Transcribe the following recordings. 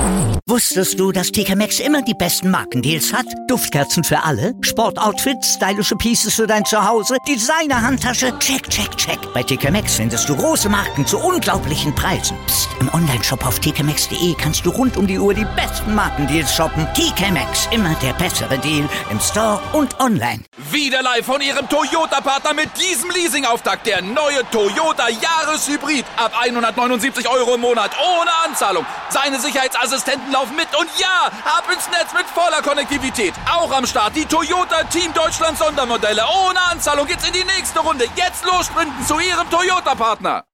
Wusstest du, dass TK Maxx immer die besten Markendeals hat? Duftkerzen für alle, Sportoutfits, stylische Pieces für dein Zuhause, Designer-Handtasche, check, check, check. Bei TK Maxx findest du große Marken zu unglaublichen Preisen. Psst. Im Onlineshop auf tkmaxx.de kannst du rund um die Uhr die besten Markendeals shoppen. TK Maxx, immer der bessere Deal im Store und online. Wieder live von Ihrem Toyota-Partner mit diesem Leasing-Auftakt. Der neue Toyota Jahreshybrid. Ab 179 € im Monat. Ohne Anzahlung. Seine Sicherheitsassistenten laufen mit. Und ja, ab ins Netz mit voller Konnektivität. Auch am Start die Toyota Team Deutschland Sondermodelle. Ohne Anzahlung geht's in die nächste Runde. Jetzt los sprinten zu Ihrem Toyota-Partner.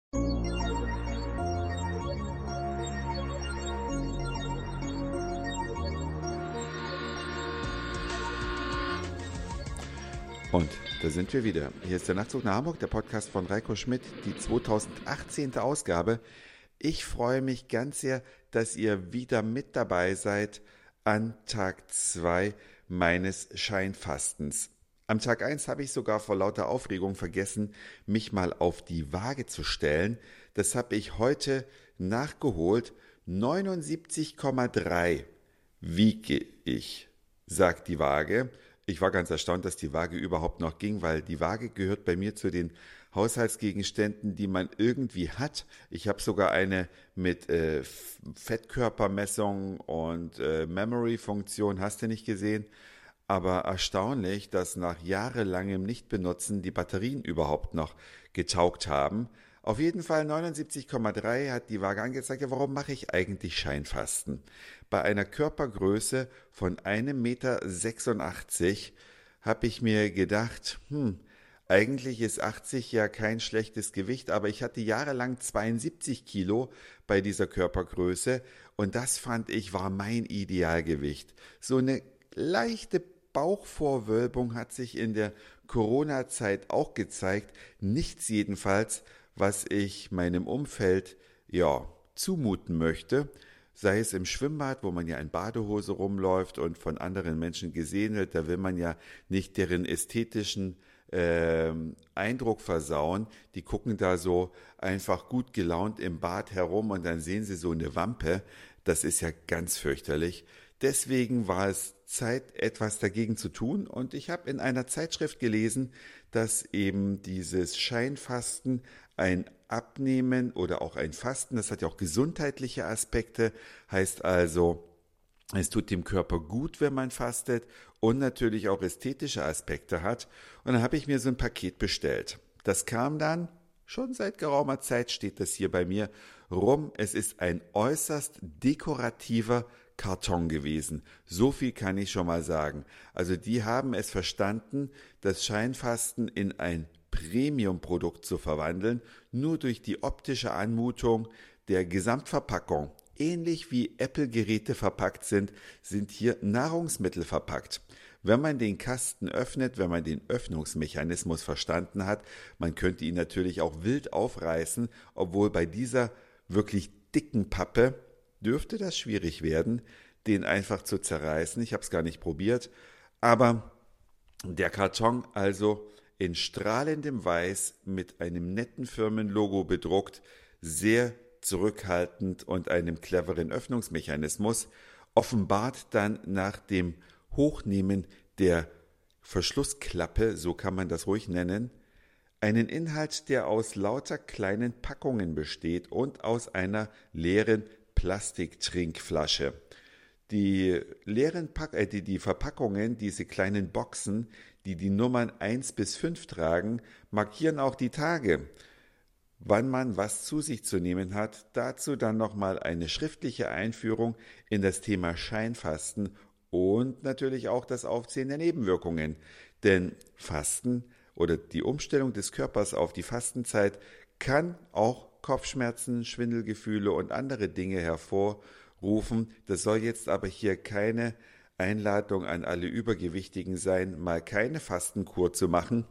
Und da sind wir wieder. Hier ist der Nachtzug nach Hamburg, der Podcast von Reiko Schmidt, die 2018. Ausgabe. Ich freue mich ganz sehr, dass ihr wieder mit dabei seid an Tag 2 meines Scheinfastens. Am Tag 1 habe ich sogar vor lauter Aufregung vergessen, mich mal auf die Waage zu stellen. Das habe ich heute nachgeholt. 79,3 wiege ich, sagt die Waage. Ich war ganz erstaunt, dass die Waage überhaupt noch ging, weil die Waage gehört bei mir zu den Haushaltsgegenständen, die man irgendwie hat. Ich habe sogar eine mit Fettkörpermessung und Memory-Funktion, hast du nicht gesehen. Aber erstaunlich, dass nach jahrelangem Nichtbenutzen die Batterien überhaupt noch getaugt haben. Auf jeden Fall 79,3 hat die Waage angezeigt. Ja, warum mache ich eigentlich Scheinfasten? Bei einer Körpergröße von 1,86 Meter habe ich mir gedacht, eigentlich ist 80 ja kein schlechtes Gewicht, aber ich hatte jahrelang 72 Kilo bei dieser Körpergröße und das fand ich war mein Idealgewicht. So eine leichte Bauchvorwölbung hat sich in der Corona-Zeit auch gezeigt, nichts jedenfalls, was ich meinem Umfeld zumuten möchte, sei es im Schwimmbad, wo man ja in Badehose rumläuft und von anderen Menschen gesehen wird, da will man ja nicht deren ästhetischen Eindruck versauen. Die gucken da so einfach gut gelaunt im Bad herum und dann sehen sie so eine Wampe. Das ist ja ganz fürchterlich. Deswegen war es Zeit, etwas dagegen zu tun und ich habe in einer Zeitschrift gelesen, dass eben dieses Scheinfasten ein Abnehmen oder auch ein Fasten, das hat ja auch gesundheitliche Aspekte, heißt also, es tut dem Körper gut, wenn man fastet und natürlich auch ästhetische Aspekte hat. Und dann habe ich mir so ein Paket bestellt. Das kam dann, schon seit geraumer Zeit steht das hier bei mir rum. Es ist ein äußerst dekorativer Karton gewesen. So viel kann ich schon mal sagen. Also die haben es verstanden, das Scheinfasten in ein Premium-Produkt zu verwandeln, nur durch die optische Anmutung der Gesamtverpackung. Ähnlich wie Apple-Geräte verpackt sind, sind hier Nahrungsmittel verpackt. Wenn man den Kasten öffnet, wenn man den Öffnungsmechanismus verstanden hat, man könnte ihn natürlich auch wild aufreißen, obwohl bei dieser wirklich dicken Pappe dürfte das schwierig werden, den einfach zu zerreißen. Ich habe es gar nicht probiert, aber der Karton also in strahlendem Weiß mit einem netten Firmenlogo bedruckt, sehr zurückhaltend und einem cleveren Öffnungsmechanismus, offenbart dann nach dem Hochnehmen der Verschlussklappe, so kann man das ruhig nennen, einen Inhalt, der aus lauter kleinen Packungen besteht und aus einer leeren Plastiktrinkflasche. Die leeren die Verpackungen, diese kleinen Boxen, die die Nummern 1 bis 5 tragen, markieren auch die Tage, wann man was zu sich zu nehmen hat. Dazu dann nochmal eine schriftliche Einführung in das Thema Scheinfasten und natürlich auch das Aufzählen der Nebenwirkungen. Denn Fasten oder die Umstellung des Körpers auf die Fastenzeit kann auch Kopfschmerzen, Schwindelgefühle und andere Dinge hervorrufen. Das soll jetzt aber hier keine Einladung an alle Übergewichtigen sein, mal keine Fastenkur zu machen,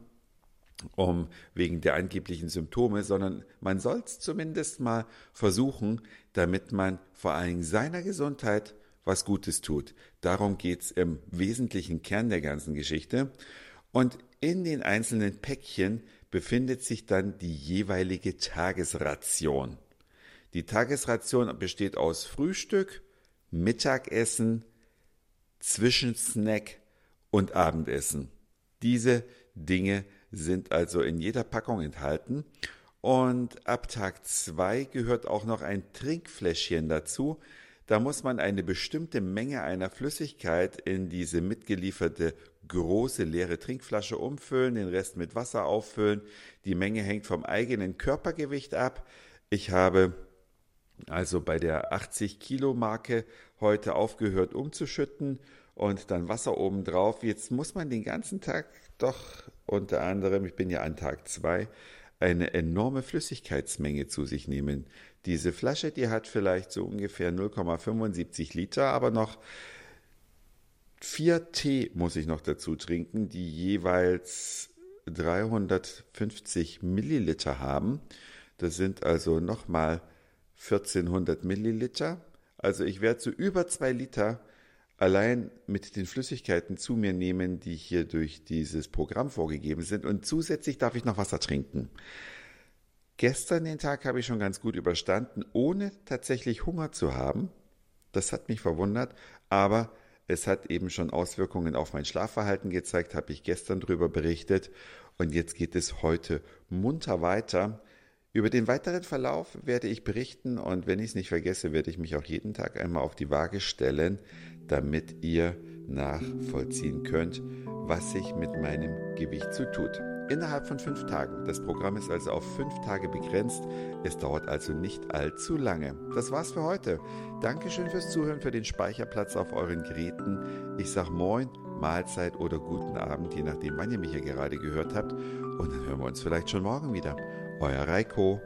wegen der angeblichen Symptome, sondern man soll es zumindest mal versuchen, damit man vor allem seiner Gesundheit was Gutes tut. Darum geht es im wesentlichen Kern der ganzen Geschichte. Und in den einzelnen Päckchen befindet sich dann die jeweilige Tagesration. Die Tagesration besteht aus Frühstück, Mittagessen, Zwischensnack und Abendessen. Diese Dinge sind also in jeder Packung enthalten. Und ab Tag 2 gehört auch noch ein Trinkfläschchen dazu. Da muss man eine bestimmte Menge einer Flüssigkeit in diese mitgelieferte große leere Trinkflasche umfüllen, den Rest mit Wasser auffüllen. Die Menge hängt vom eigenen Körpergewicht ab. Ich habe also bei der 80 Kilo Marke heute aufgehört umzuschütten und dann Wasser obendrauf. Jetzt muss man den ganzen Tag doch unter anderem, ich bin ja an Tag 2, eine enorme Flüssigkeitsmenge zu sich nehmen. Diese Flasche, die hat vielleicht so ungefähr 0,75 Liter, aber noch 4 Tee muss ich noch dazu trinken, die jeweils 350 Milliliter haben. Das sind also nochmal 1400 Milliliter. Also ich werde so über 2 Liter allein mit den Flüssigkeiten zu mir nehmen, die hier durch dieses Programm vorgegeben sind. Und zusätzlich darf ich noch Wasser trinken. Gestern den Tag habe ich schon ganz gut überstanden, ohne tatsächlich Hunger zu haben. Das hat mich verwundert, aber es hat eben schon Auswirkungen auf mein Schlafverhalten gezeigt, habe ich gestern darüber berichtet. Und jetzt geht es heute munter weiter. Über den weiteren Verlauf werde ich berichten und wenn ich es nicht vergesse, werde ich mich auch jeden Tag einmal auf die Waage stellen, damit ihr nachvollziehen könnt, was sich mit meinem Gewicht so tut. Innerhalb von 5 Tagen. Das Programm ist also auf 5 Tage begrenzt. Es dauert also nicht allzu lange. Das war's für heute. Dankeschön fürs Zuhören, für den Speicherplatz auf euren Geräten. Ich sag Moin, Mahlzeit oder guten Abend, je nachdem, wann ihr mich hier gerade gehört habt. Und dann hören wir uns vielleicht schon morgen wieder. Euer Reiko.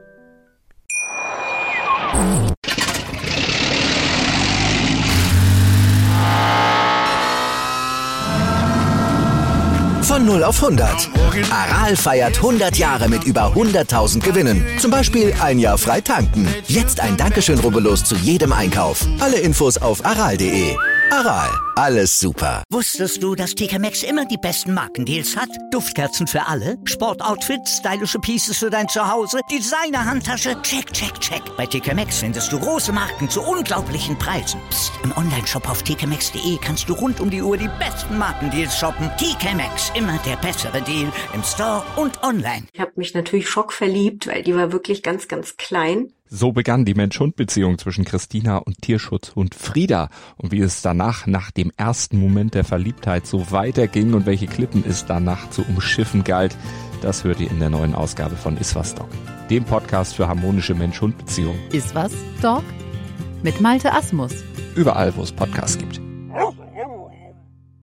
Von 0 auf 100. Aral feiert 100 Jahre mit über 100.000 Gewinnen. Zum Beispiel ein Jahr frei tanken. Jetzt ein Dankeschön, rubbellos zu jedem Einkauf. Alle Infos auf aral.de. Aral, alles super. Wusstest du, dass TK Maxx immer die besten Markendeals hat? Duftkerzen für alle, Sportoutfits, stylische Pieces für dein Zuhause, Designer-Handtasche, check, check, check. Bei TK Maxx findest du große Marken zu unglaublichen Preisen. Psst. Im Onlineshop auf tkmaxx.de kannst du rund um die Uhr die besten Markendeals shoppen. TK Maxx, immer der bessere Deal im Store und online. Ich habe mich natürlich schockverliebt, weil die war wirklich ganz, ganz klein. So begann die Mensch-Hund-Beziehung zwischen Christina und Tierschutzhund Frieda. Und wie es danach, nach dem ersten Moment der Verliebtheit, so weiterging und welche Klippen es danach zu umschiffen galt, das hört ihr in der neuen Ausgabe von Iswas Dog, dem Podcast für harmonische Mensch-Hund-Beziehungen. Iswas Dog? Mit Malte Asmus. Überall, wo es Podcasts gibt.